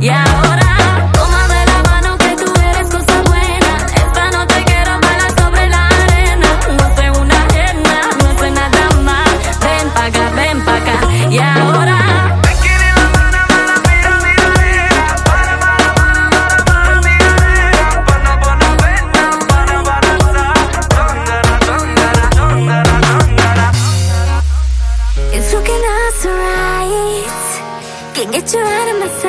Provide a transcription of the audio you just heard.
Y ahora, toma de la mano que tú eres cosa buena. Esta noche quiero bailar sobre la arena. No soy una ajena, no soy nada más. Ven pa' acá, ven pa' acá. Y ahora. It's looking us right. Can't get you out of my sight.